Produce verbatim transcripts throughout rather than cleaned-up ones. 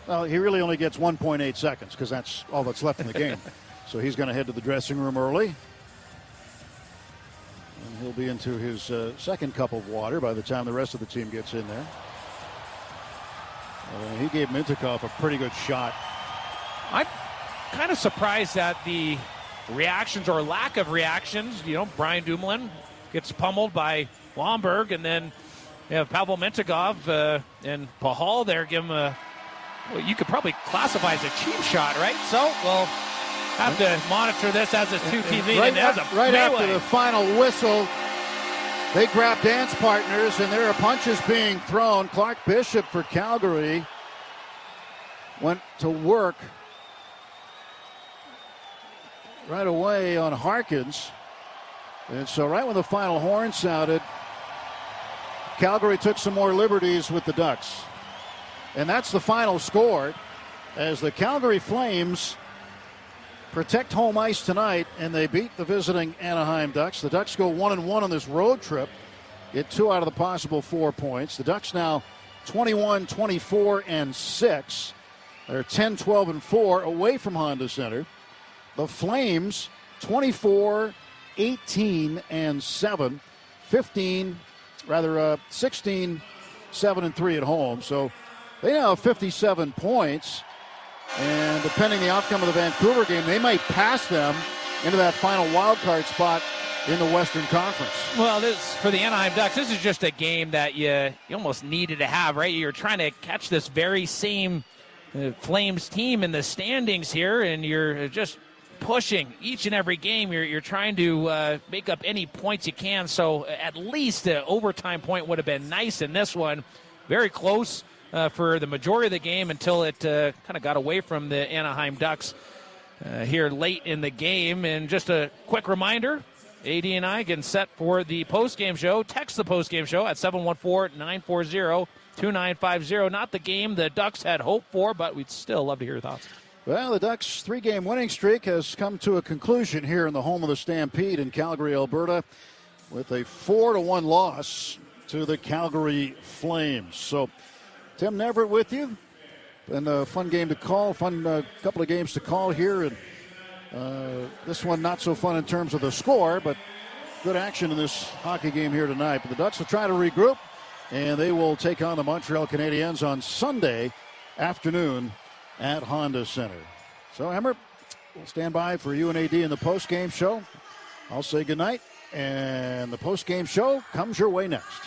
Well, he really only gets one point eight seconds because that's all that's left in the game. So he's going to head to the dressing room early. And he'll be into his uh, second cup of water by the time the rest of the team gets in there. Uh, he gave Mintyukov a pretty good shot. I'm kind of surprised at the reactions or lack of reactions. You know, Brian Dumoulin gets pummeled by Lomberg, and then you have Pavel Mintyukov uh, and Pahal there give him a, well, you could probably classify as a cheap shot, right? So we'll have to monitor this as a two-team meeting. Right, as af- a right melee. after the final whistle, they grab dance partners, and there are punches being thrown. Clark Bishop for Calgary went to work right away on Harkins. And so right when the final horn sounded, Calgary took some more liberties with the Ducks. And that's the final score as the Calgary Flames protect home ice tonight, and they beat the visiting Anaheim Ducks. The Ducks go one and one on this road trip, get two out of the possible four points. The Ducks now twenty-one, twenty-four, and six. They're ten, twelve, and four away from Honda Center. The Flames twenty-four, eighteen, and seven. fifteen, rather uh, sixteen, seven, and three at home. So they now have fifty-seven points. And depending the outcome of the Vancouver game, they might pass them into that final wild card spot in the Western Conference. Well, this for the Anaheim Ducks, this is just a game that you, you almost needed to have, right? You're trying to catch this very same uh, Flames team in the standings here, and you're just pushing each and every game. You're, you're trying to uh, make up any points you can, so at least an overtime point would have been nice in this one. Very close. Uh, for the majority of the game until it uh, kind of got away from the Anaheim Ducks uh, here late in the game. And just a quick reminder, A D and I getting set for the postgame show. Text the postgame show at seven one four, nine four zero, two nine five zero. Not the game the Ducks had hoped for, but we'd still love to hear your thoughts. Well, the Ducks' three-game winning streak has come to a conclusion here in the home of the Stampede in Calgary, Alberta, with a four to one loss to the Calgary Flames. So Tim Neverett with you. And a fun game to call, fun uh, couple of games to call here. And uh, this one not so fun in terms of the score, but good action in this hockey game here tonight. But the Ducks will try to regroup, and they will take on the Montreal Canadiens on Sunday afternoon at Honda Center. So, Emmer, we'll stand by for you and A D in the post-game show. I'll say goodnight, and the post-game show comes your way next.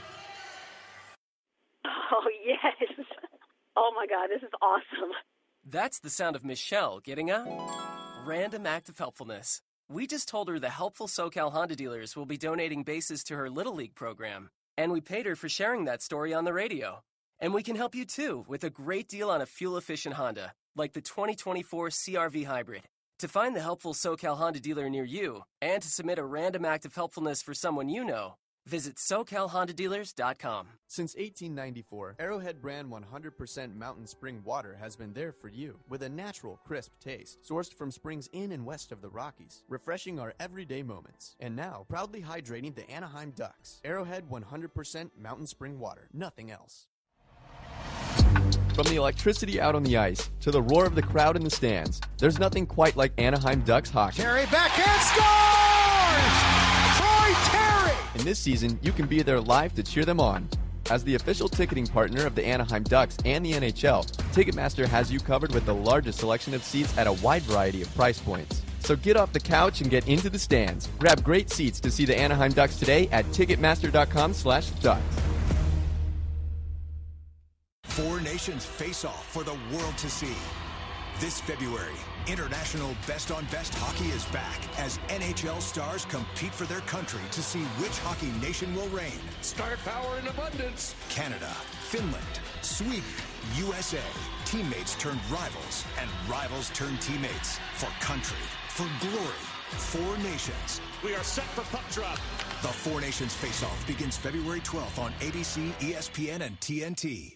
Oh, yes. Oh, my God, this is awesome. That's the sound of Michelle getting a random act of helpfulness. We just told her the helpful SoCal Honda dealers will be donating bases to her Little League program. And we paid her for sharing that story on the radio. And we can help you, too, with a great deal on a fuel-efficient Honda, like the twenty twenty-four C R V Hybrid. To find the helpful SoCal Honda dealer near you and to submit a random act of helpfulness for someone you know, visit so cal honda dealers dot com. Since eighteen ninety-four, Arrowhead brand one hundred percent mountain spring water has been there for you with a natural, crisp taste, sourced from springs in and west of the Rockies, refreshing our everyday moments. And now, proudly hydrating the Anaheim Ducks. Arrowhead one hundred percent mountain spring water, nothing else. From the electricity out on the ice to the roar of the crowd in the stands, there's nothing quite like Anaheim Ducks hockey. Terry backhand scores! Troy Terry! And this season, you can be there live to cheer them on. As the official ticketing partner of the Anaheim Ducks and the N H L, Ticketmaster has you covered with the largest selection of seats at a wide variety of price points. So get off the couch and get into the stands. Grab great seats to see the Anaheim Ducks today at ticketmaster.com slash ducks. Four nations face off for the world to see. This February, International Best on Best Hockey is back as N H L stars compete for their country to see which hockey nation will reign. Star power in abundance. Canada, Finland, Sweden, U S A. Teammates turned rivals, and rivals turned teammates. For country, for glory, four nations. We are set for puck drop. The Four Nations Face-Off begins February twelfth on A B C, E S P N, and T N T.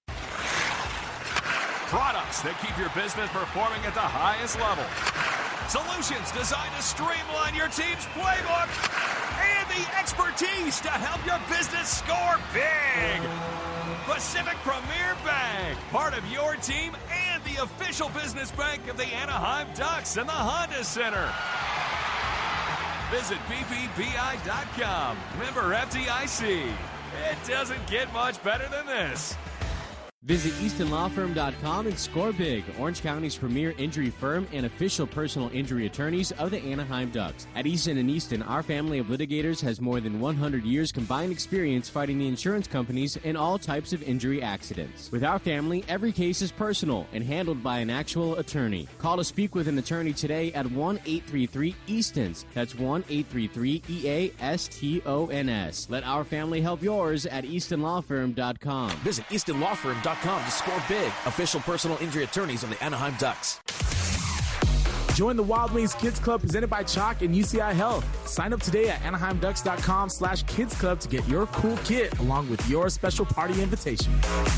Products that keep your business performing at the highest level. Solutions designed to streamline your team's playbook. And the expertise to help your business score big. Pacific Premier Bank, part of your team and the official business bank of the Anaheim Ducks and the Honda Center. Visit B P B I dot com. Member F D I C. It doesn't get much better than this. Visit Easton Law Firm dot com and score big. Orange County's premier injury firm and official personal injury attorneys of the Anaheim Ducks. At Easton and Easton, our family of litigators has more than one hundred years combined experience fighting the insurance companies in all types of injury accidents. With our family, every case is personal and handled by an actual attorney. Call to speak with an attorney today at one eight three three Eastons. That's one eight three three E A S T O N S. Let our family help yours at Easton Law Firm dot com. Visit Easton Law Firm dot com to score big. Official personal injury attorneys of the Anaheim Ducks. Join the Wild Wings Kids Club presented by Chalk and U C I Health. Sign up today at anaheim ducks dot com slash kids club to get your cool kit along with your special party invitation.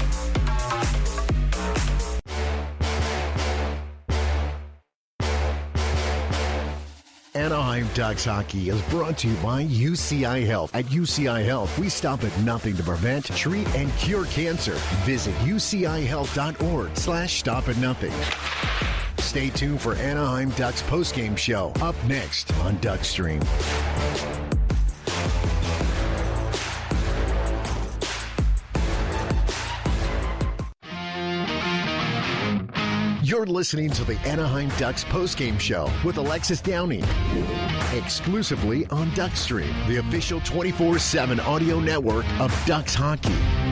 Anaheim Ducks hockey is brought to you by U C I Health. At U C I Health, we stop at nothing to prevent, treat, and cure cancer. Visit U C I health dot org slash stop at nothing. Stay tuned for Anaheim Ducks postgame show up next on Duckstream. You're listening to the Anaheim Ducks postgame show with Alexis Downing, exclusively on Duckstream, the official twenty-four seven audio network of Ducks hockey.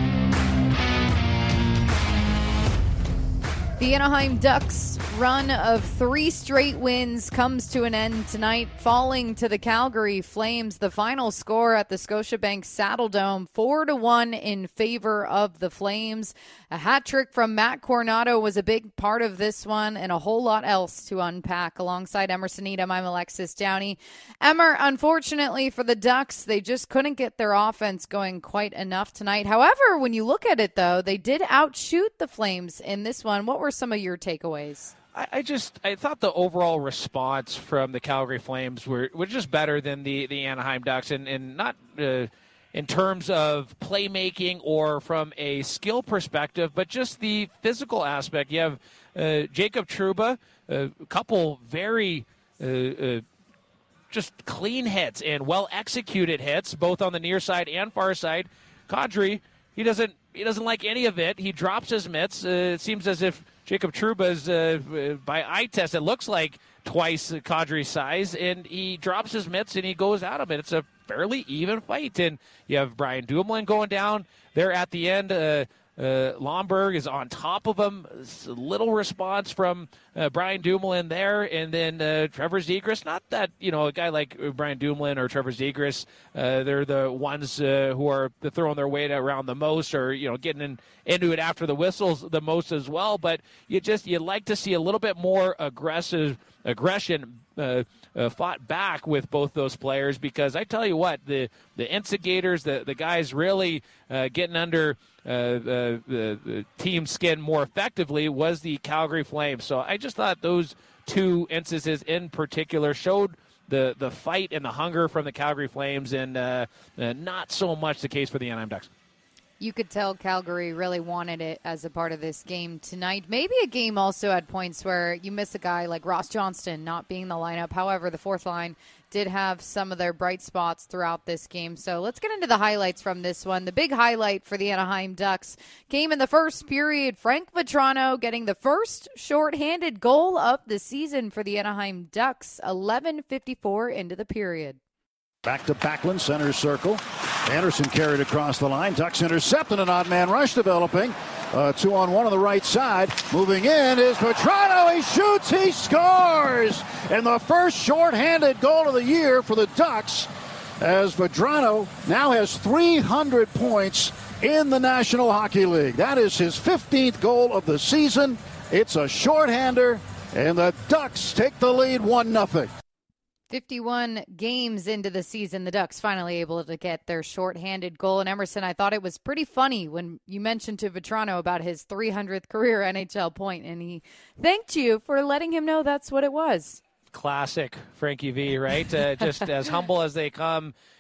The Anaheim Ducks' run of three straight wins comes to an end tonight, falling to the Calgary Flames. The final score at the Scotiabank Saddledome, four to one in favor of the Flames. A hat trick from Matt Coronado was a big part of this one, and a whole lot else to unpack. Alongside Emerson Edom, I'm Alexis Downey. Emmer, unfortunately for the Ducks, they just couldn't get their offense going quite enough tonight. However, when you look at it, though, they did outshoot the Flames in this one. What were some of your takeaways? I, I just I thought the overall response from the Calgary Flames were, were just better than the, the Anaheim Ducks, and, and not uh, in terms of playmaking or from a skill perspective, but just the physical aspect. You have uh, Jacob Trouba, a couple very uh, uh, just clean hits and well-executed hits, both on the near side and far side. Kadri, he doesn't he doesn't like any of it. He drops his mitts. Uh, it seems as if Jacob Trouba's, uh, by eye test, it looks like twice Kadri's size, and he drops his mitts and he goes at him, and it's a fairly even fight. And you have Brian Dumoulin going down there at the end. Uh, uh, Lomberg is on top of him. It's a little response from uh, Brian Dumoulin there, and then uh, Trevor Zegras. Not that, you know, a guy like Brian Dumoulin or Trevor Zegras, uh, they're the ones uh, who are throwing their weight around the most, or, you know, getting in, into it after the whistles the most as well. But you just you like to see a little bit more aggressive aggression uh, uh, fought back with both those players, because I tell you what, the the instigators, the the guys really uh, getting under uh, uh, the, the team skin more effectively was the Calgary Flames. So I just thought those two instances in particular showed the the fight and the hunger from the Calgary Flames, and uh, uh, not so much the case for the Anaheim Ducks. You could tell Calgary really wanted it as a part of this game tonight. Maybe a game also had points where you miss a guy like Ross Johnston not being in the lineup. However, the fourth line did have some of their bright spots throughout this game. So let's get into the highlights from this one. The big highlight for the Anaheim Ducks came in the first period. Frank Vatrano getting the first shorthanded goal of the season for the Anaheim Ducks. eleven fifty-four into the period. Back to Backlund, center circle. Anderson carried across the line. Ducks intercepting an odd man rush developing. Uh, two on one on the right side. Moving in is Vatrano. He shoots. He scores. And the first shorthanded goal of the year for the Ducks, as Vatrano now has three hundred points in the National Hockey League. That is his fifteenth goal of the season. It's a shorthander, and the Ducks take the lead one nothing. fifty-one games into the season, the Ducks finally able to get their shorthanded goal. And Emerson, I thought it was pretty funny when you mentioned to Vatrano about his three hundredth career N H L point, and he thanked you for letting him know that's what it was. Classic Frankie V, right? Uh, just as humble as they come.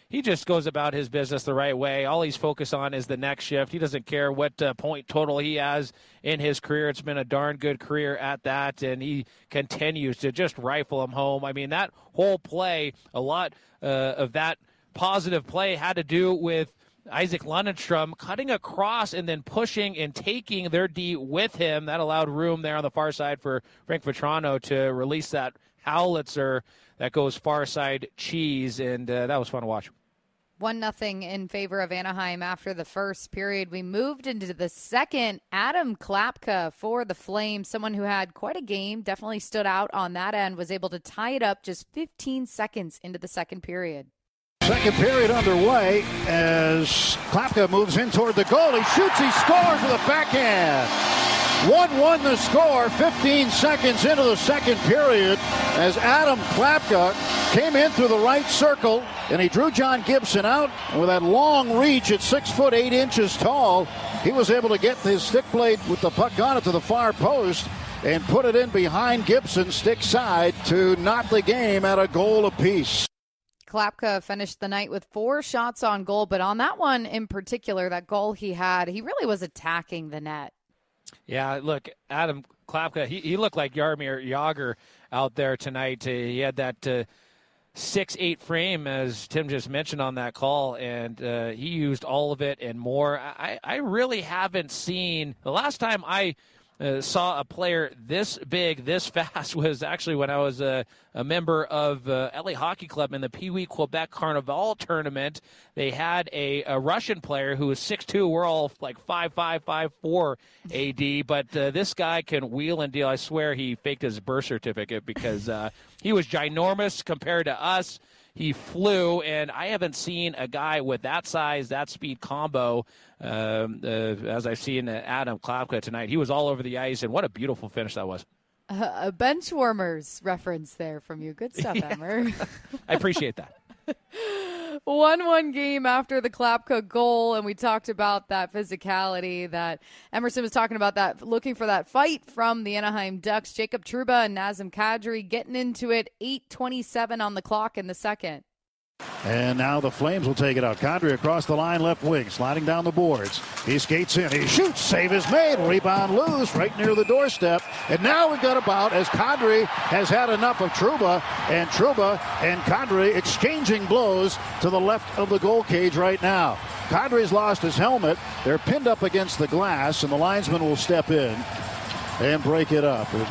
he just goes about his business the right way. All he's focused on is the next shift. He doesn't care what uh, point total he has in his career. It's been a darn good career at that, and he continues to just rifle him home. I mean, that whole play, a lot uh, of that positive play had to do with Isaac Lundstrom cutting across and then pushing and taking their D with him. That allowed room there on the far side for Frank Vatrano to release that howitzer that goes far side cheese, and uh, that was fun to watch. One nothing in favor of Anaheim after the first period. We moved into the second. Adam Klapka for the Flames, someone who had quite a game, definitely stood out on that end, was able to tie it up just fifteen seconds into the second period. Second period underway as Klapka moves in toward the goal. He shoots, he scores with a backhand. one one the score, fifteen seconds into the second period as Adam Klapka came in through the right circle and he drew John Gibson out. And with that long reach at six foot eight inches tall, he was able to get his stick blade with the puck on it to the far post and put it in behind Gibson, stick side, to knot the game at a goal apiece. Klapka finished the night with four shots on goal, but on that one in particular, that goal he had, he really was attacking the net. Yeah, look, Adam Klapka, he, he looked like Jaromir Jagr out there tonight. Uh, he had that uh, six eight frame, as Tim just mentioned on that call, and uh, he used all of it and more. I, I really haven't seen – the last time I – Uh, saw a player this big, this fast was actually when I was a, a member of uh, L A Hockey Club in the Pee Wee Quebec Carnival tournament. They had a, a Russian player who was six two. We're all like five five, five four A D, but uh, this guy can wheel and deal. I swear he faked his birth certificate because uh, he was ginormous compared to us. He flew, and I haven't seen a guy with that size, that speed combo um, uh, as I've seen Adam Klapka tonight. He was all over the ice, and what a beautiful finish that was. Uh, a bench warmers reference there from you. Good stuff, Yeah. Emmer. I appreciate that. one one game after the Klapka goal, and we talked about that physicality that Emerson was talking about, that looking for that fight from the Anaheim Ducks. Jacob Trouba and Nazem Kadri getting into it, eight twenty-seven on the clock in the second. And now the Flames will take it out. Kadri across the line, left wing, sliding down the boards. He skates in, he shoots, save is made, rebound loose, right near the doorstep. And now we've got about as Kadri has had enough of Trouba, and Trouba and Kadri exchanging blows to the left of the goal cage right now. Kadri's lost his helmet. They're pinned up against the glass, and the linesman will step in and break it up. And,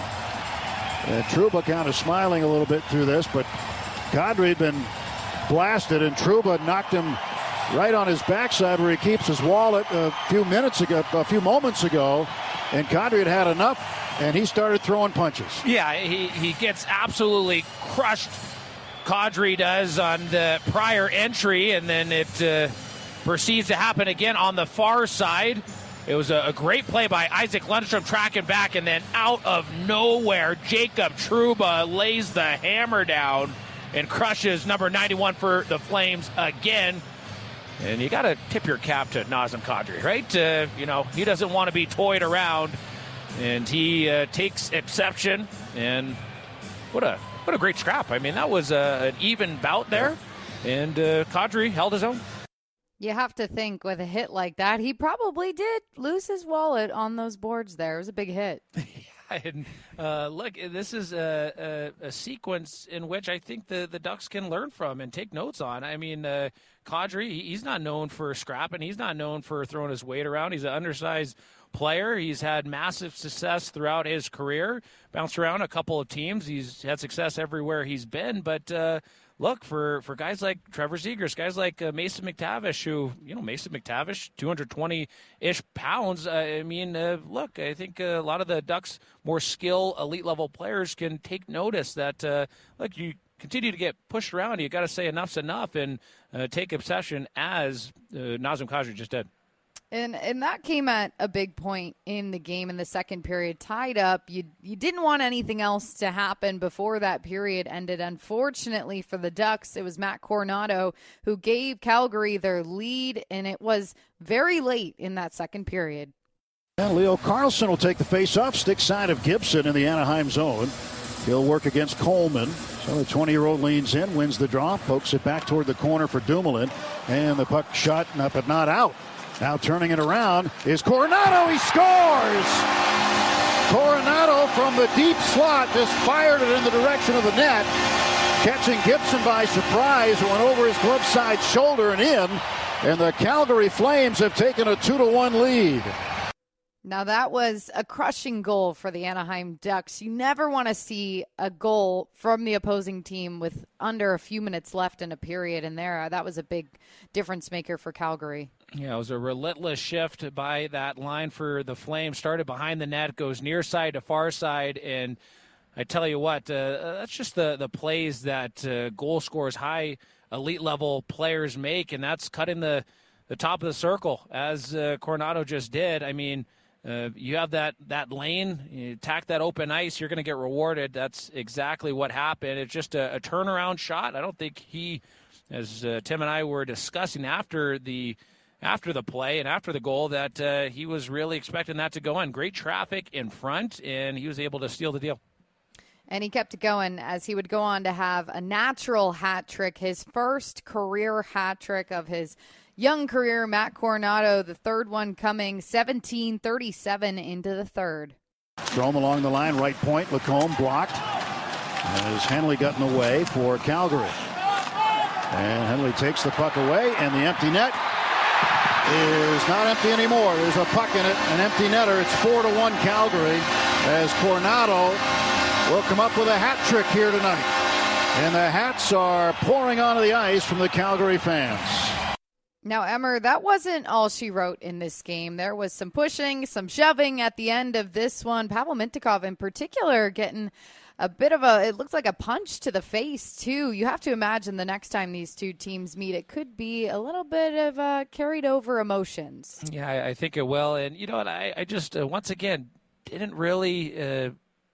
and Trouba kind of smiling a little bit through this, but Kadri had been blasted, and Trouba knocked him right on his backside where he keeps his wallet a few minutes ago, a few moments ago, and Kadri had had enough, and he started throwing punches. Yeah, he, he gets absolutely crushed. Kadri does on the prior entry, and then it uh, proceeds to happen again on the far side. It was a, a great play by Isaac Lundstrom tracking back, and then out of nowhere, Jacob Trouba lays the hammer down and crushes number ninety-one for the Flames again. And you got to tip your cap to Nazem Kadri, right? Uh, you know, he doesn't want to be toyed around, and he uh, takes exception. And what a what a great scrap. I mean, that was a, an even bout there, and uh, Kadri held his own. You have to think with a hit like that, he probably did lose his wallet on those boards there. It was a big hit. And uh, look, this is a, a, a sequence in which I think the, the Ducks can learn from and take notes on. I mean, uh, Kadri, he's not known for scrapping. He's not known for throwing his weight around. He's an undersized player. He's had massive success throughout his career, bounced around a couple of teams. He's had success everywhere he's been. But uh, look, for, for guys like Trevor Zegras, guys like uh, Mason McTavish, who, you know, Mason McTavish, two hundred twenty-ish pounds. Uh, I mean, uh, look, I think uh, a lot of the Ducks' more skill, elite-level players can take notice that, uh, look, you continue to get pushed around. You got to say enough's enough and uh, take obsession, as uh, Nazem Kadri just did. And and that came at a big point in the game in the second period, tied up. You you didn't want anything else to happen before that period ended. Unfortunately for the Ducks, it was Matt Coronado who gave Calgary their lead, and it was very late in that second period. And Leo Carlson will take the face-off, stick side of Gibson in the Anaheim zone. He'll work against Coleman. So the twenty-year-old leans in, wins the draw, pokes it back toward the corner for Dumoulin, and the puck shot, but not out. Now turning it around is Coronado. He scores! Coronado from the deep slot just fired it in the direction of the net, catching Gibson by surprise. It went over his glove side shoulder and in, and the Calgary Flames have taken a two to one lead. Now that was a crushing goal for the Anaheim Ducks. You never want to see a goal from the opposing team with under a few minutes left in a period, and there, that was a big difference maker for Calgary. Yeah, it was a relentless shift by that line for the Flames. Started behind the net, goes near side to far side, and I tell you what, uh, that's just the, the plays that uh, goal scorers, high elite level players make, and that's cutting the, the top of the circle, as uh, Coronado just did. I mean, Uh, you have that, that lane, you attack that open ice, you're going to get rewarded. That's exactly what happened. It's just a, a turnaround shot. I don't think he, as uh, Tim and I were discussing after the after the play and after the goal, that uh, he was really expecting that to go in. Great traffic in front, and he was able to steal the deal. And he kept it going as he would go on to have a natural hat trick, his first career hat trick of his young career. Matt Coronado, the third one coming, seventeen thirty-seven into the third. Strome along the line, right point. Lacombe blocked as Henley got in the way for Calgary. And Henley takes the puck away, and the empty net is not empty anymore. There's a puck in it, an empty netter. It's four to one Calgary as Coronado will come up with a hat trick here tonight. And the hats are pouring onto the ice from the Calgary fans. Now, Emmer, that wasn't all she wrote in this game. There was some pushing, some shoving at the end of this one. Pavel Mintyukov in particular getting a bit of a, it looks like a punch to the face, too. You have to imagine the next time these two teams meet, it could be a little bit of uh, carried over emotions. Yeah, I, I think it will. And you know what, I, I just, uh, once again, didn't really uh,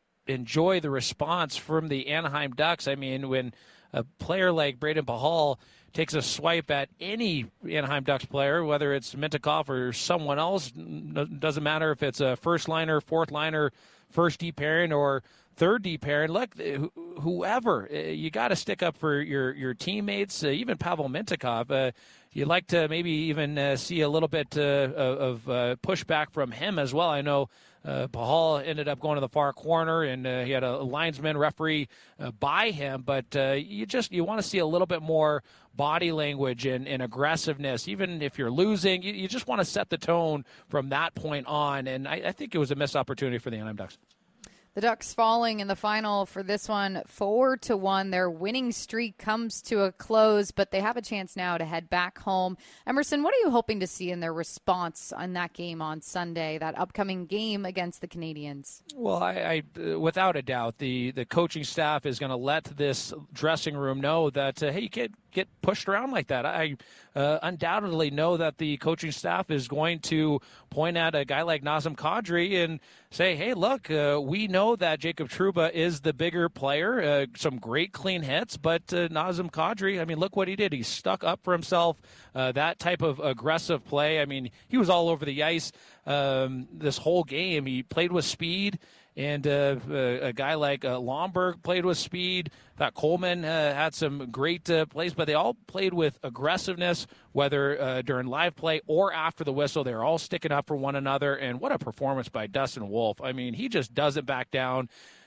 enjoy the response from the Anaheim Ducks. I mean, when a player like Braden Pahal takes a swipe at any Anaheim Ducks player, whether it's Mintyukov or someone else, doesn't matter if it's a first liner, fourth liner, first D pairing, or third D pairing. Look, whoever, you got to stick up for your your teammates. Uh, even Pavel Mintyukov, uh, you'd like to maybe even uh, see a little bit uh, of uh, pushback from him as well. I know Uh, Pahal ended up going to the far corner, and uh, he had a linesman referee uh, by him. But uh, you just you want to see a little bit more body language and, and aggressiveness. Even if you're losing, you, you just want to set the tone from that point on. And I, I think it was a missed opportunity for the Anaheim Ducks. The Ducks falling in the final for this one, four to one. Their winning streak comes to a close, but they have a chance now to head back home. Emerson, what are you hoping to see in their response on that game on Sunday, that upcoming game against the Canadiens? Well, I, I uh, without a doubt, the, the coaching staff is going to let this dressing room know that, uh, hey, you can't get pushed around like that. I uh, undoubtedly know that the coaching staff is going to point at a guy like Nazem Kadri and say, hey, look, uh, we know that Jacob Trouba is the bigger player, uh, some great clean hits, but uh, Nazem Kadri, I mean, look what he did. He stuck up for himself, uh, that type of aggressive play. I mean, he was all over the ice um, this whole game. He played with speed. And uh, a guy like uh, Lomberg played with speed. Thought Coleman uh, had some great uh, plays, but they all played with aggressiveness, whether uh, during live play or after the whistle. They were all sticking up for one another. And what a performance by Dustin Wolf. I mean, he just doesn't back down.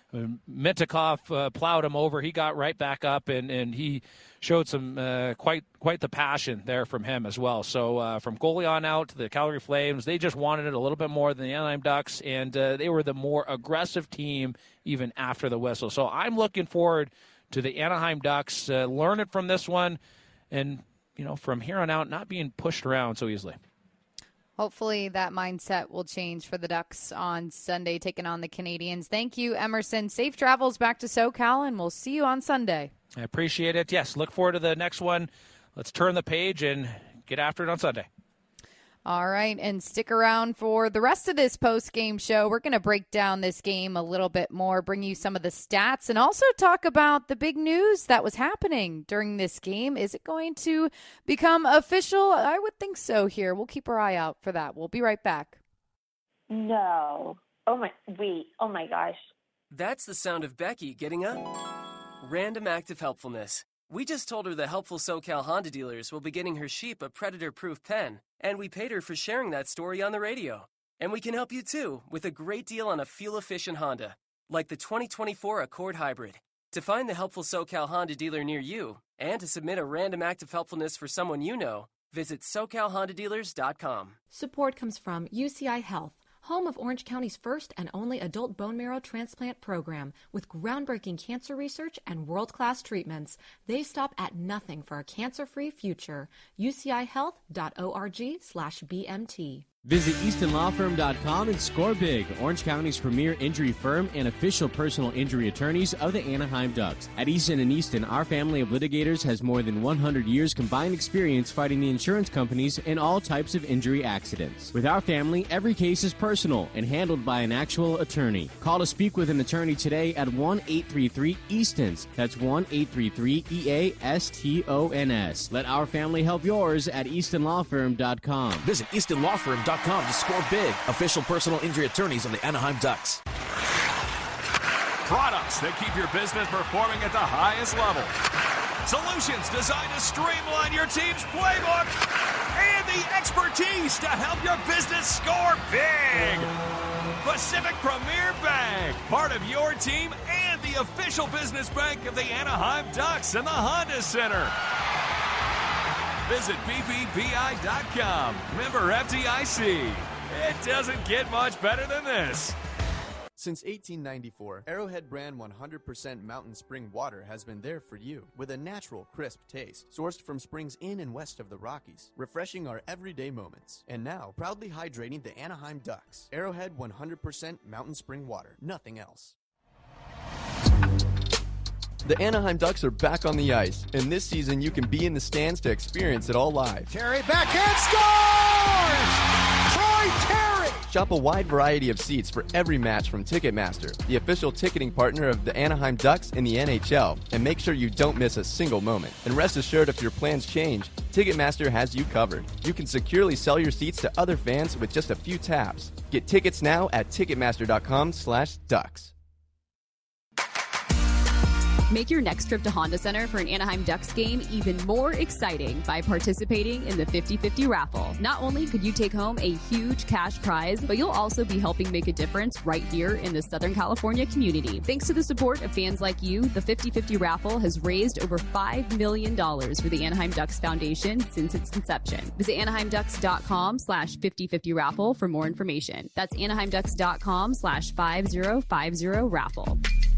Mintyukov uh, plowed him over. He got right back up, and, and he showed some uh, quite quite the passion there from him as well. So uh, from goalie on out to the Calgary Flames, they just wanted it a little bit more than the Anaheim Ducks, and uh, they were the more aggressive team even after the whistle. So I'm looking forward to the Anaheim Ducks uh, learning from this one, and you know from here on out not being pushed around so easily. Hopefully that mindset will change for the Ducks on Sunday, taking on the Canadiens. Thank you, Emerson. Safe travels back to SoCal, and we'll see you on Sunday. I appreciate it. Yes, look forward to the next one. Let's turn the page and get after it on Sunday. All right, and stick around for the rest of this post-game show. We're going to break down this game a little bit more, bring you some of the stats, and also talk about the big news that was happening during this game. Is it going to become official? I would think so here. We'll keep our eye out for that. We'll be right back. No. Oh, my. Wait. Oh, my gosh. That's the sound of Becky getting up, Random act of helpfulness. We just told her the helpful SoCal Honda dealers will be getting her Sheep a predator-proof pen, and we paid her for sharing that story on the radio. And we can help you too with a great deal on a fuel-efficient Honda, like the twenty twenty-four Accord Hybrid. To find the helpful SoCal Honda dealer near you and to submit a random act of helpfulness for someone you know, visit so cal honda dealers dot com. Support comes from U C I Health, home of Orange County's first and only adult bone marrow transplant program with groundbreaking cancer research and world-class treatments. They stop at nothing for a cancer-free future. U C I health dot org slash B M T. Visit easton law firm dot com and score big, Orange County's premier injury firm and official personal injury attorneys of the Anaheim Ducks. At Easton and Easton, our family of litigators has more than one hundred years combined experience fighting the insurance companies in all types of injury accidents. With our family, every case is personal and handled by an actual attorney. Call to speak with an attorney today at one eight three three Eastons. That's one eight three three E A S T O N S. Let our family help yours at easton law firm dot com. Visit easton law firm dot com to score big. Official personal injury attorneys of the Anaheim Ducks. Products that keep your business performing at the highest level. Solutions designed to streamline your team's playbook. And the expertise to help your business score big. Pacific Premier Bank, part of your team and the official business bank of the Anaheim Ducks and the Honda Center. Visit B B B I dot com. Member F D I C. It doesn't get much better than this. Since eighteen ninety-four, Arrowhead brand one hundred percent mountain spring water has been there for you with a natural, crisp taste, sourced from springs in and west of the Rockies, refreshing our everyday moments. And now, proudly hydrating the Anaheim Ducks. Arrowhead one hundred percent mountain spring water, nothing else. The Anaheim Ducks are back on the ice, and this season you can be in the stands to experience it all live. Terry backhand scores! Troy Terry! Shop a wide variety of seats for every match from Ticketmaster, the official ticketing partner of the Anaheim Ducks and the N H L, and make sure you don't miss a single moment. And rest assured, if your plans change, Ticketmaster has you covered. You can securely sell your seats to other fans with just a few taps. Get tickets now at ticketmaster dot com slash ducks. Make your next trip to Honda Center for an Anaheim Ducks game even more exciting by participating in the fifty fifty raffle. Not only could you take home a huge cash prize, but you'll also be helping make a difference right here in the Southern California community. Thanks to the support of fans like you, the fifty fifty raffle has raised over five million dollars for the Anaheim Ducks Foundation since its inception. Visit anaheim ducks dot com slash fifty fifty raffle for more information. That's anaheim ducks dot com slash five zero five zero raffle.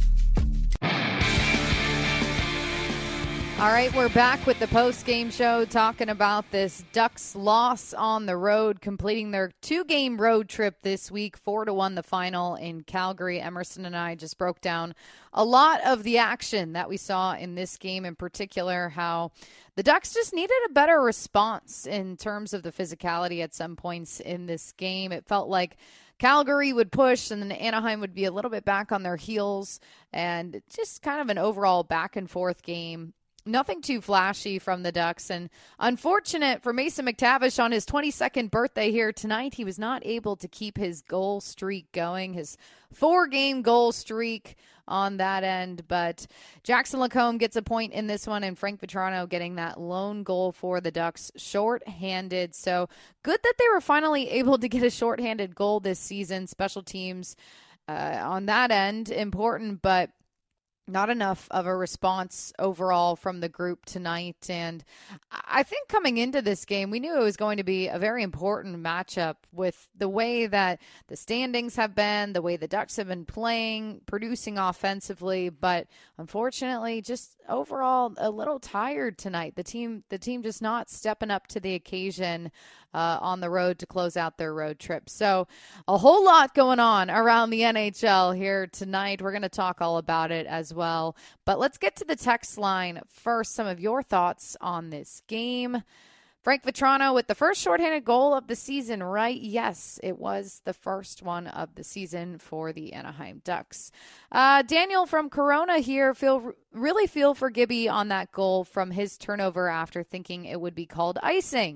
All right, we're back with the post-game show talking about this Ducks loss on the road, completing their two-game road trip this week, four to one the final in Calgary. Emerson and I just broke down a lot of the action that we saw in this game, in particular how the Ducks just needed a better response in terms of the physicality at some points in this game. It felt like Calgary would push and then Anaheim would be a little bit back on their heels, and just kind of an overall back-and-forth game. Nothing too flashy from the Ducks, and unfortunate for Mason McTavish on his twenty-second birthday here tonight. He was not able to keep his goal streak going, his four-game goal streak on that end, but Jackson Lacombe gets a point in this one, and Frank Vatrano getting that lone goal for the Ducks shorthanded. So good that they were finally able to get a shorthanded goal this season. Special teams uh, on that end, important, but not enough of a response overall from the group tonight. And I think coming into this game, we knew it was going to be a very important matchup with the way that the standings have been, the way the Ducks have been playing, producing offensively. But unfortunately, just overall a little tired tonight. The team, the team just not stepping up to the occasion Uh, on the road to close out their road trip. So a whole lot going on around the N H L here tonight. We're going to talk all about it as well. But let's get to the text line first. Some of your thoughts on this game. Frank Vatrano with the first shorthanded goal of the season, right? Yes, it was the first one of the season for the Anaheim Ducks. Uh, Daniel from Corona here, feel really feel for Gibby on that goal from his turnover after thinking it would be called icing.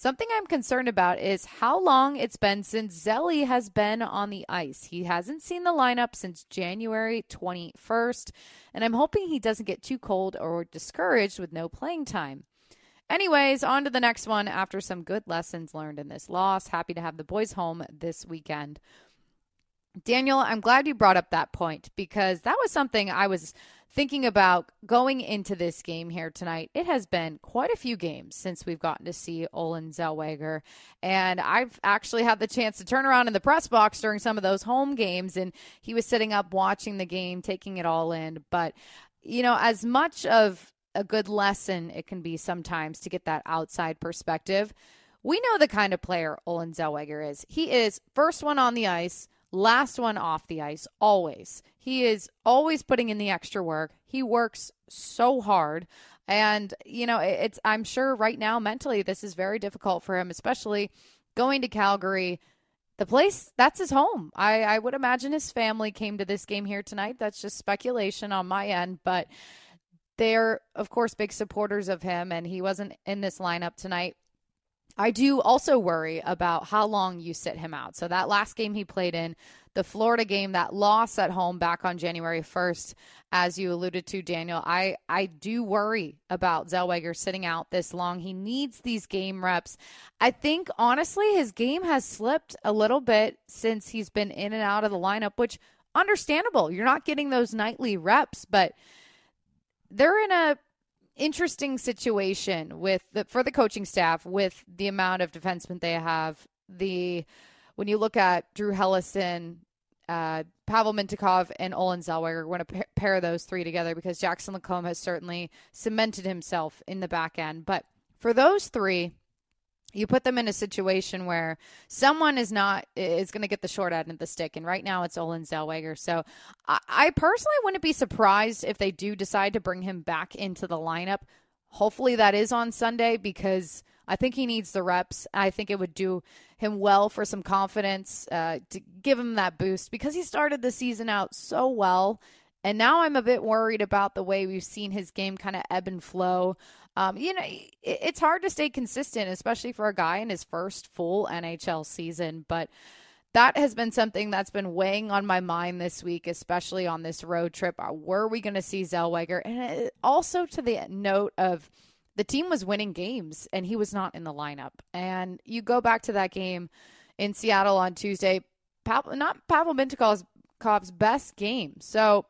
Something I'm concerned about is how long it's been since Zelly has been on the ice. He hasn't seen the lineup since January twenty-first, and I'm hoping he doesn't get too cold or discouraged with no playing time. Anyways, on to the next one after some good lessons learned in this loss. Happy to have the boys home this weekend. Daniel, I'm glad you brought up that point because that was something I was thinking about going into this game here tonight. It has been quite a few games since we've gotten to see Olen Zellweger, and I've actually had the chance to turn around in the press box during some of those home games, and he was sitting up watching the game, taking it all in. But, you know, as much of a good lesson it can be sometimes to get that outside perspective, we know the kind of player Olen Zellweger is. He is first one on the ice, last one off the ice, always. He is always putting in the extra work. He works so hard. And, you know, it's, I'm sure right now mentally this is very difficult for him, especially going to Calgary. The place, that's his home. I, I would imagine his family came to this game here tonight. That's just speculation on my end. But they're, of course, big supporters of him, and he wasn't in this lineup tonight. I do also worry about how long you sit him out. So that last game he played in, the Florida game, that loss at home back on January first, as you alluded to, Daniel, I, I do worry about Zellweger sitting out this long. He needs these game reps. I think, honestly, his game has slipped a little bit since he's been in and out of the lineup, which, understandable. You're not getting those nightly reps, but they're in a interesting situation with the, for the coaching staff with the amount of defensemen they have. The when you look at Drew Helleson, uh, Pavel Mintyukov, and Olen Zellweger, we're going to pair those three together because Jackson Lacombe has certainly cemented himself in the back end. But for those three, you put them in a situation where someone is not is going to get the short end of the stick, and right now it's Olen Zellweger. So I, I personally wouldn't be surprised if they do decide to bring him back into the lineup. Hopefully that is on Sunday because I think he needs the reps. I think it would do him well for some confidence uh, to give him that boost because he started the season out so well. And now I'm a bit worried about the way we've seen his game kind of ebb and flow. Um, you know, it, it's hard to stay consistent, especially for a guy in his first full N H L season. But that has been something that's been weighing on my mind this week, especially on this road trip. Were we going to see Zellweger? And also to the note of the team was winning games, and he was not in the lineup. And you go back to that game in Seattle on Tuesday, Pavel, not Pavel Mintyukov's best game. So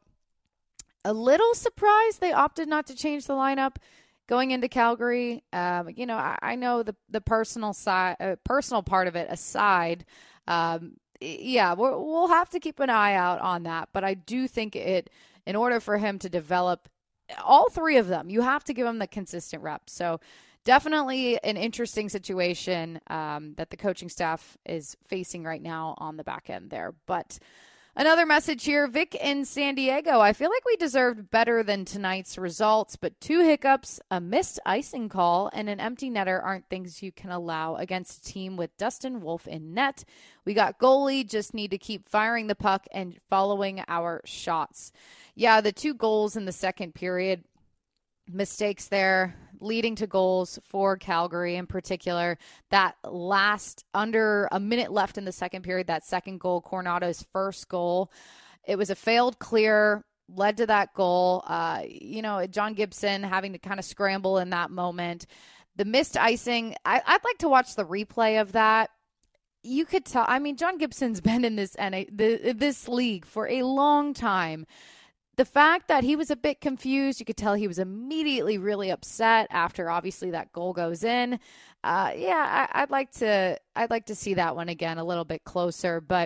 a little surprised they opted not to change the lineup going into Calgary. Um, you know, I, I know the the personal side, uh, personal part of it aside. Um, yeah, we're, we'll have to keep an eye out on that. But I do think it, in order for him to develop all three of them, you have to give him the consistent reps. So definitely an interesting situation um, that the coaching staff is facing right now on the back end there. But another message here, Vic in San Diego. I feel like we deserved better than tonight's results, but two hiccups, a missed icing call, and an empty netter aren't things you can allow against a team with Dustin Wolf in net. We got goalie, just need to keep firing the puck and following our shots. Yeah, the two goals in the second period, mistakes there, leading to goals for Calgary in particular. That last, under a minute left in the second period, that second goal, Coronado's first goal, it was a failed clear, led to that goal. Uh, you know, John Gibson having to kind of scramble in that moment. The missed icing, I, I'd like to watch the replay of that. You could tell, I mean, John Gibson's been in this, this league for a long time. The fact that he was a bit confused, you could tell he was immediately really upset after obviously that goal goes in. Uh, yeah, I, I'd like to, I'd like to see that one again a little bit closer, but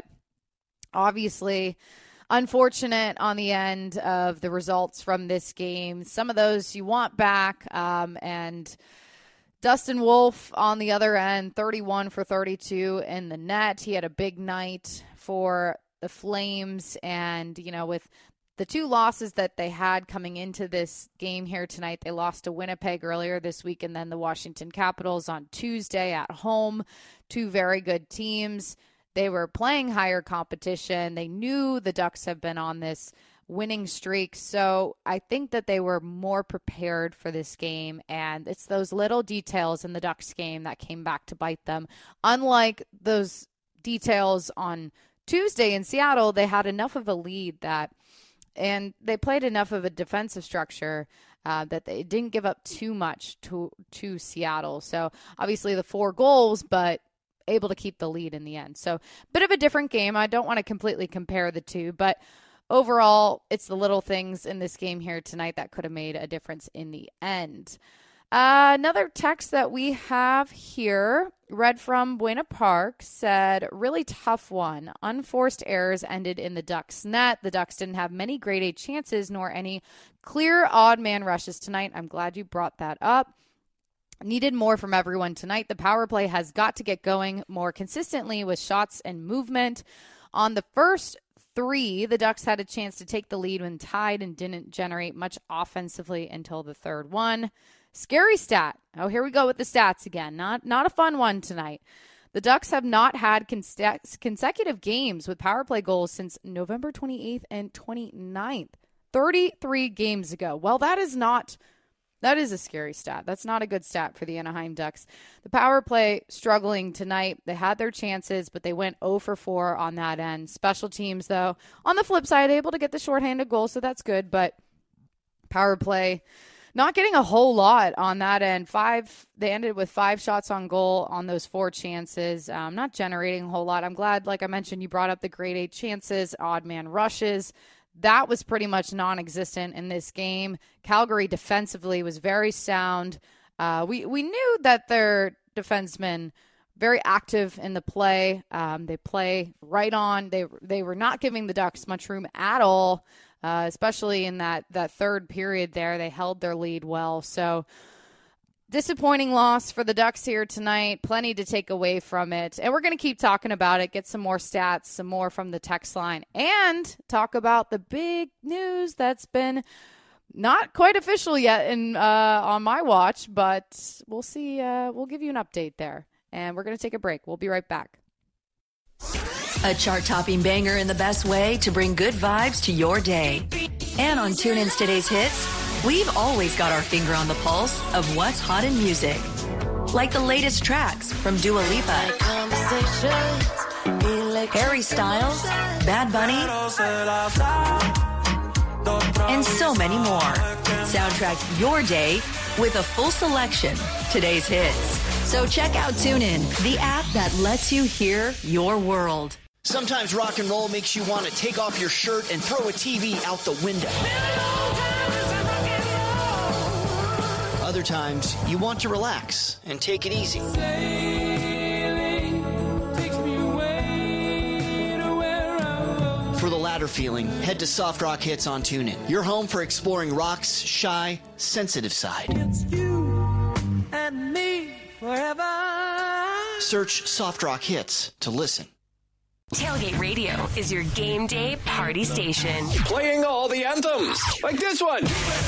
obviously unfortunate on the end of the results from this game. Some of those you want back, um, and Dustin Wolf on the other end, thirty-one for thirty-two in the net. He had a big night for the Flames, and you know, with the two losses that they had coming into this game here tonight, they lost to Winnipeg earlier this week and then the Washington Capitals on Tuesday at home. Two very good teams. They were playing higher competition. They knew the Ducks have been on this winning streak. So I think that they were more prepared for this game, and it's those little details in the Ducks game that came back to bite them. Unlike those details on Tuesday in Seattle, they had enough of a lead that, and they played enough of a defensive structure uh, that they didn't give up too much to to Seattle. So obviously the four goals, but able to keep the lead in the end. So bit of a different game. I don't want to completely compare the two, but overall, it's the little things in this game here tonight that could have made a difference in the end. Uh, another text that we have here, read from Buena Park, said, really tough one. Unforced errors ended in the Ducks' net. The Ducks didn't have many grade A chances nor any clear odd man rushes tonight. I'm glad you brought that up. Needed more from everyone tonight. The power play has got to get going more consistently with shots and movement. On the first three, the Ducks had a chance to take the lead when tied and didn't generate much offensively until the third one. Scary stat. Oh, here we go with the stats again. Not not a fun one tonight. The Ducks have not had cons- consecutive games with power play goals since November twenty-eighth and twenty-ninth. thirty-three games ago. Well, that is not... That is a scary stat. That's not a good stat for the Anaheim Ducks. The power play struggling tonight. They had their chances, but they went zero for four on that end. Special teams, though, on the flip side, able to get the shorthanded goal, so that's good. But power play, not getting a whole lot on that end. Five. They ended with five shots on goal on those four chances. Um, not generating a whole lot. I'm glad, like I mentioned, you brought up the grade eight chances, odd man rushes. That was pretty much non-existent in this game. Calgary defensively was very sound. Uh, we, we knew that their defensemen very active in the play. Um, they play right on. They they were not giving the Ducks much room at all, uh, especially in that, that third period there. They held their lead well. So disappointing loss for the Ducks here tonight. Plenty to take away from it. And we're going to keep talking about it, get some more stats, some more from the text line, and talk about the big news that's been not quite official yet in uh, on my watch, but we'll see. Uh, we'll give you an update there. And we're going to take a break. We'll be right back. A chart-topping banger in the best way to bring good vibes to your day. And on TuneIn's Today's Hits, we've always got our finger on the pulse of what's hot in music. Like the latest tracks from Dua Lipa, Harry Styles, Bad Bunny, and so many more. Soundtrack your day with a full selection. Today's Hits. So check out TuneIn, the app that lets you hear your world. Sometimes rock and roll makes you want to take off your shirt and throw a T V out the window. Other times, you want to relax and take it easy. For the latter feeling, head to Soft Rock Hits on TuneIn. Your home for exploring rock's shy, sensitive side. It's you and me forever. Search Soft Rock Hits to listen. Tailgate Radio is your game day party station. Playing all the anthems, like this one.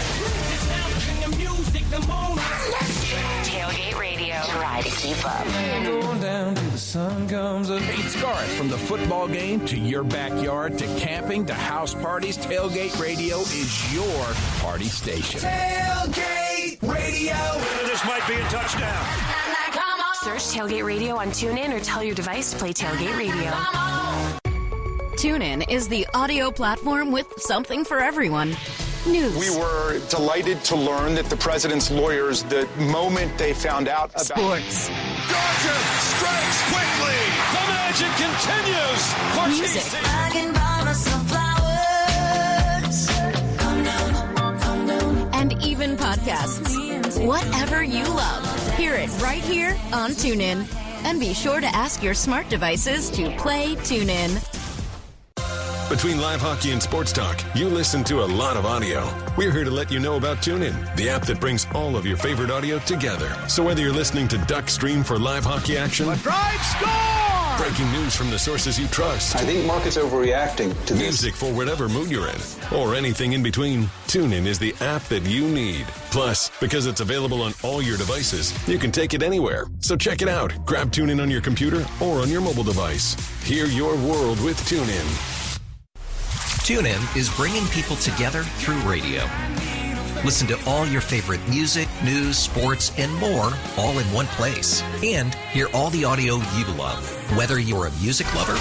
Tailgate Radio. Try to keep up. Going down till the sun comes up. It's Garth. From the football game to your backyard to camping to house parties, Tailgate Radio is your party station. Tailgate Radio. This might be a touchdown. Search Tailgate Radio on TuneIn or tell your device to play Tailgate Radio. TuneIn is the audio platform with something for everyone. News. We were delighted to learn that the president's lawyers, the moment they found out about sports. Dodger strikes quickly. The magic continues for music. T C. I can buy myself flowers. Calm down, calm down. And even podcasts. Whatever you love, hear it right here on TuneIn. And be sure to ask your smart devices to play TuneIn. Between live hockey and sports talk, you listen to a lot of audio. We're here to let you know about TuneIn, the app that brings all of your favorite audio together. So whether you're listening to Duck Stream for live hockey action, A drive score! breaking news from the sources you trust, I think market's overreacting to this. music for whatever mood you're in, or anything in between, TuneIn is the app that you need. Plus, because it's available on all your devices, you can take it anywhere. So check it out. Grab TuneIn on your computer or on your mobile device. Hear your world with TuneIn. TuneIn is bringing people together through radio. Listen to all your favorite music, news, sports, and more all in one place. And hear all the audio you love, whether you're a music lover,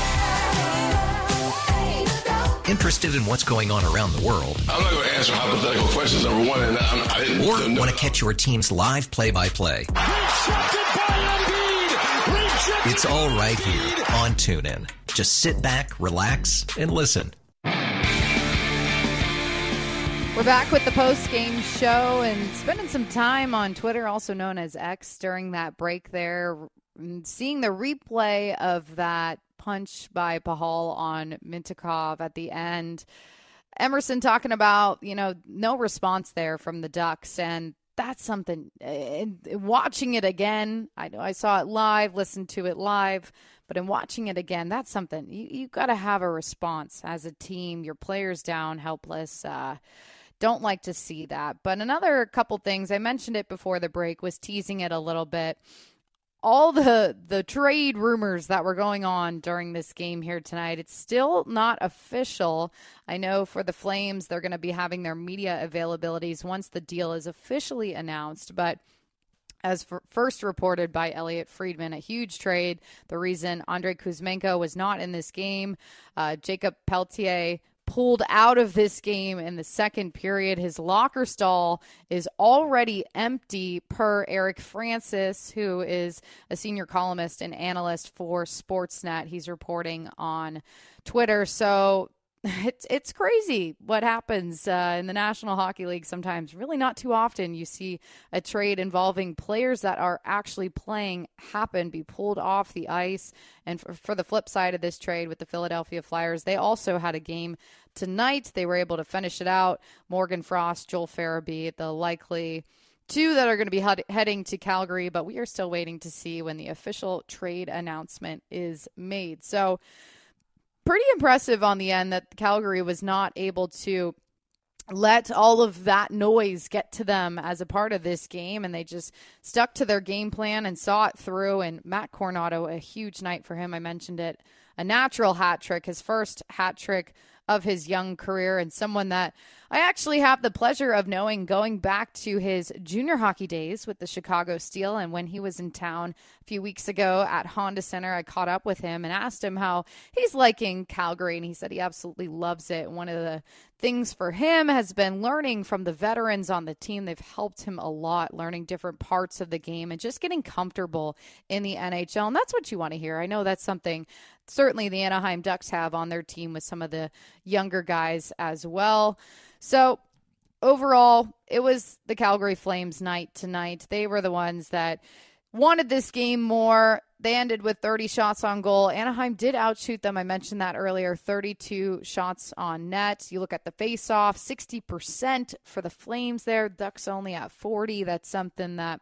interested in what's going on around the world, I'm not going to answer hypothetical questions, number one, and I'm, I didn't or want to catch your team's live play-by-play. It's all right here on TuneIn. Just sit back, relax, and listen. We're back with the post-game show and spending some time on Twitter, also known as X, during that break there, seeing the replay of that punch by Pahal on Mintyukov at the end. Emerson talking about, you know, no response there from the Ducks, and that's something. Uh, watching it again, I know I saw it live, listened to it live, but in watching it again, that's something. You you got to have a response as a team. Your players down, helpless. Uh, don't like to see that. But another couple things, I mentioned it before the break, was teasing it a little bit. All the the trade rumors that were going on during this game here tonight, it's still not official. I know for the Flames, they're going to be having their media availabilities once the deal is officially announced. But as for first reported by Elliot Friedman, a huge trade. The reason Andrei Kuzmenko was not in this game, uh, Jacob Pelletier pulled out of this game in the second period. His locker stall is already empty, per Eric Francis, who is a senior columnist and analyst for Sportsnet. He's reporting on Twitter. So it's it's crazy what happens uh, in the National Hockey League sometimes. Really not too often you see a trade involving players that are actually playing happen, be pulled off the ice. And for, for the flip side of this trade with the Philadelphia Flyers, they also had a game tonight. They were able to finish it out. Morgan Frost, Joel Farabee, the likely two that are going to be head- heading to Calgary, but we are still waiting to see when the official trade announcement is made. So pretty impressive on the end that Calgary was not able to let all of that noise get to them as a part of this game, and they just stuck to their game plan and saw it through. And Matt Coronado, a huge night for him. I mentioned it, a natural hat trick, his first hat trick of his young career, and someone that I actually have the pleasure of knowing going back to his junior hockey days with the Chicago Steel. And when he was in town a few weeks ago at Honda Center, I caught up with him and asked him how he's liking Calgary, and he said he absolutely loves it. One of the things for him has been learning from the veterans on the team. They've helped him a lot, learning different parts of the game and just getting comfortable in the N H L. And that's what you want to hear. I know that's something certainly the Anaheim Ducks have on their team with some of the younger guys as well. So overall, it was the Calgary Flames night tonight. They were the ones that wanted this game more. They ended with thirty shots on goal. Anaheim did outshoot them. I mentioned that earlier, thirty-two shots on net. You look at the face-off, sixty percent for the Flames there. Ducks only at forty. That's something that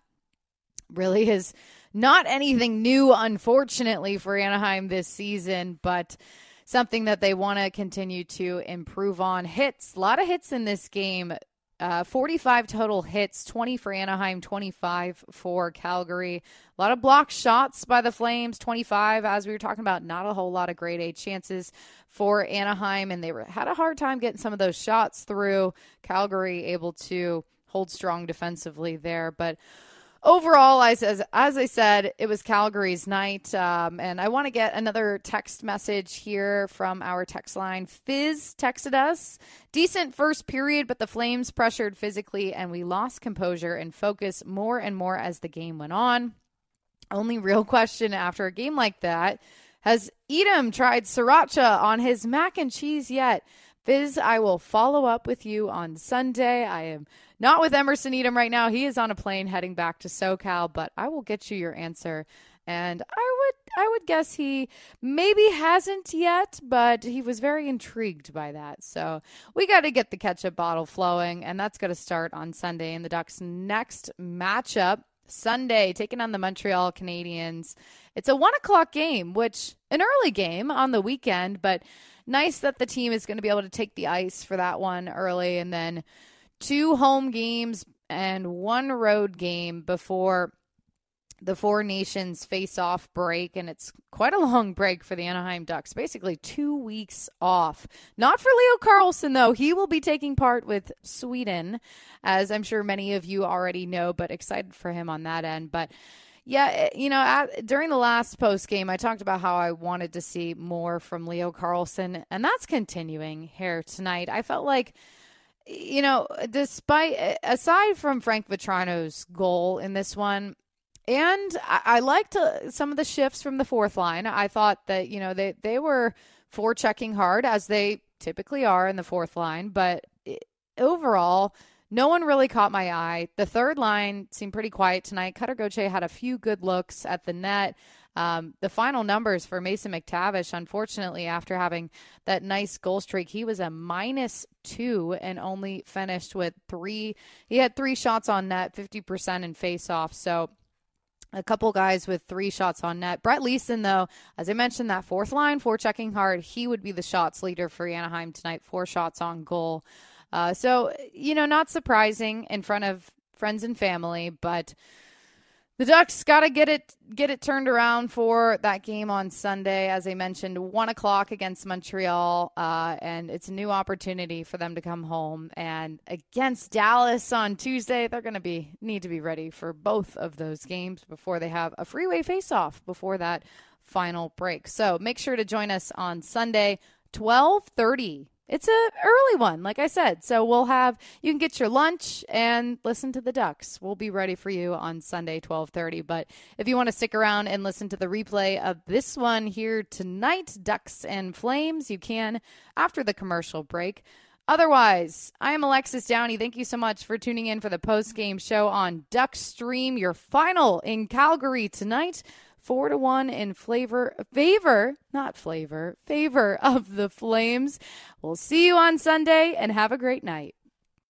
really is not anything new, unfortunately, for Anaheim this season, but something that they want to continue to improve on. Hits, a lot of hits in this game. Uh, forty-five total hits, twenty for Anaheim, twenty-five for Calgary. A lot of blocked shots by the Flames, twenty-five, as we were talking about. Not a whole lot of grade A chances for Anaheim, and they were, had a hard time getting some of those shots through. Calgary able to hold strong defensively there, but overall, as, as as I said, it was Calgary's night, um, and I want to get another text message here from our text line. Fizz texted us, decent first period, but the Flames pressured physically, and we lost composure and focus more and more as the game went on. Only real question after a game like that, has Edom tried sriracha on his mac and cheese yet? Fizz, I will follow up with you on Sunday. I am not with Emerson Edom right now. He is on a plane heading back to SoCal, but I will get you your answer. And I would I would guess he maybe hasn't yet, but he was very intrigued by that. So we got to get the ketchup bottle flowing, and that's going to start on Sunday in the Ducks' next matchup. Sunday, taking on the Montreal Canadiens. It's a one o'clock game, which an early game on the weekend, but nice that the team is going to be able to take the ice for that one early, and then two home games and one road game before the Four Nations face-off break, and it's quite a long break for the Anaheim Ducks, basically two weeks off. Not for Leo Carlsson, though. He will be taking part with Sweden, as I'm sure many of you already know, but excited for him on that end. But yeah, you know, at, during the last post game, I talked about how I wanted to see more from Leo Carlsson, and that's continuing here tonight. I felt like, you know, despite, aside from Frank Vatrano's goal in this one, and I, I liked uh, some of the shifts from the fourth line. I thought that, you know, they, they were forechecking hard, as they typically are in the fourth line. But it, overall, no one really caught my eye. The third line seemed pretty quiet tonight. Cutter Gauthier had a few good looks at the net. Um, the final numbers for Mason McTavish, unfortunately, after having that nice goal streak, he was a minus two and only finished with three. He had three shots on net, fifty percent in face-off. So a couple guys with three shots on net. Brett Leason, though, as I mentioned, that fourth line, forechecking hard, he would be the shots leader for Anaheim tonight, four shots on goal. Uh, so, you know, not surprising in front of friends and family, but the Ducks got to get it get it turned around for that game on Sunday. As I mentioned, one o'clock against Montreal, uh, and it's a new opportunity for them to come home. And against Dallas on Tuesday, they're going to be need to be ready for both of those games before they have a freeway face-off before that final break. So make sure to join us on Sunday, twelve thirty. It's an early one, like I said. So we'll have, you can get your lunch and listen to the Ducks. We'll be ready for you on Sunday, twelve thirty. But if you want to stick around and listen to the replay of this one here tonight, Ducks and Flames, you can after the commercial break. Otherwise, I am Alexis Downey. Thank you so much for tuning in for the post-game show on Duck Stream. Your final in Calgary tonight. Four to one in flavor, favor, not flavor, favor of the Flames. We'll see you on Sunday and have a great night.